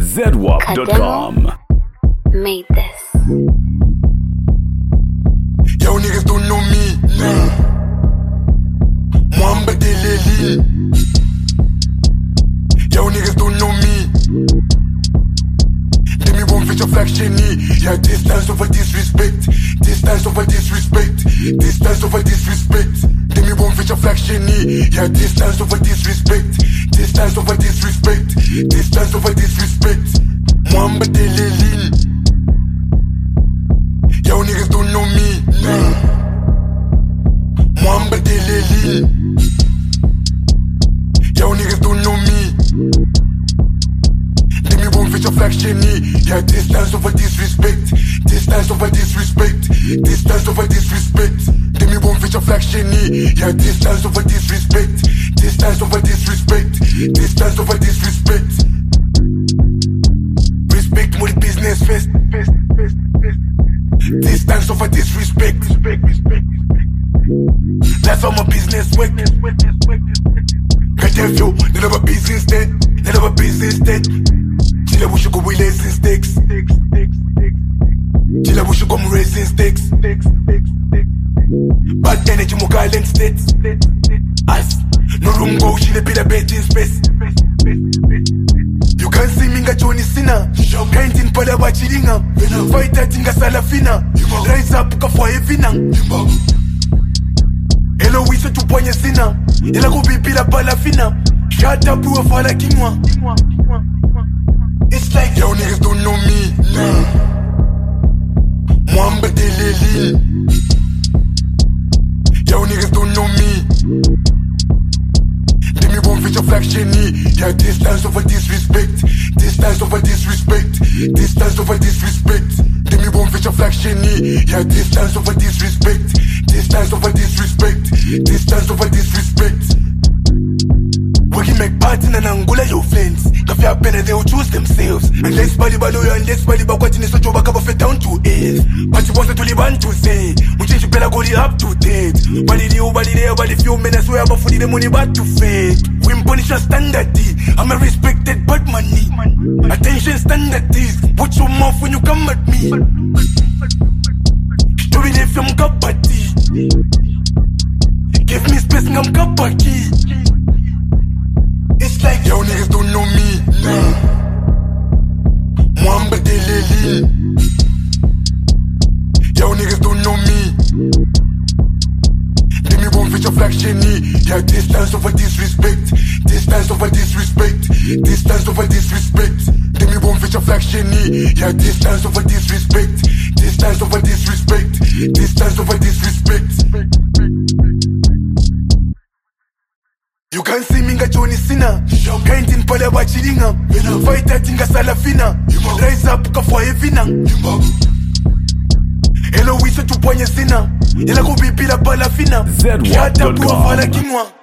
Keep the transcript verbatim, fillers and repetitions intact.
Z W A P dot com. Made this. Yo niggas don't know me, nah. Mwamba de Lely. Yo niggas don't know me. Let me won't fit your faction. Yeah, distance over disrespect. Distance over disrespect. Distance over disrespect. Let me won't fit your faction. Yeah, distance over disrespect. Distance over disrespect. Distance over disrespect. Mwamba de Lely. Yo niggas don't know me, nah. Mwamba de Lely. Yo niggas don't know me. Let me won't fit your faction. Yeah, distance over disrespect. Distance over disrespect. Distance over disrespect. Let me won't fit your faction. Yeah, distance over disrespect. Distance over disrespect. Distance over disrespect. Respect more the business first. First, first, first. Distance over disrespect. Respect, respect, respect. That's how my business work. Got that feel, they never business dead. They never business dead. Chilla wish you go with racing sticks. Chilla wish you go racing sticks. Bad energy, more violent states. Us, no room go, she le pida bed in space. You can't see me nga Johnny Sinner. Can't in pada wa chilinga. Fight that inga salafina. Rise up ka for evina. Hello we se tu ponye sina. Ela go bipila palafina. Shut up bro fala kingwa. It's like yo niggas don't know me, nah. Mwamba de Lely. Yo niggas don't know me. Let me won't fit your faction. Yeah, distance over disrespect. Distance over disrespect. Distance over disrespect. Let me won't fit your faction. Yeah, distance over disrespect. Distance over disrespect. Distance over disrespect. We can make party and Angola your friends. Kafia pena they will choose themselves. Unless body baloyo, unless body bakwati neso joba kaba fit down to earth. But you want to live on to say. We change you better go up to date. Body the body there, body few men I swear about for the money back to fake. We punish your standard. I'm a respected bad money. Attention standard is. Put your mouth when you come at me. Story there from Kabati. Give me space and I'm Kabaki. It's like yo niggas don't know me, nah. Mwamba de Lely. Yo niggas don't know me. Let me won't fit your faction. Yeah, distance over disrespect. Distance over disrespect. Distance over disrespect. Let me won't fit your faction. Yeah, distance over disrespect. Distance over disrespect. Distance over disrespect. You can't see me nga Johnny Sinner. Can't in pada wa chilinga. Fight that inga salafina. Rise up ka for evina. Hello we se tu ponye sina. Ela go bipila palafina. Z W A P dot com.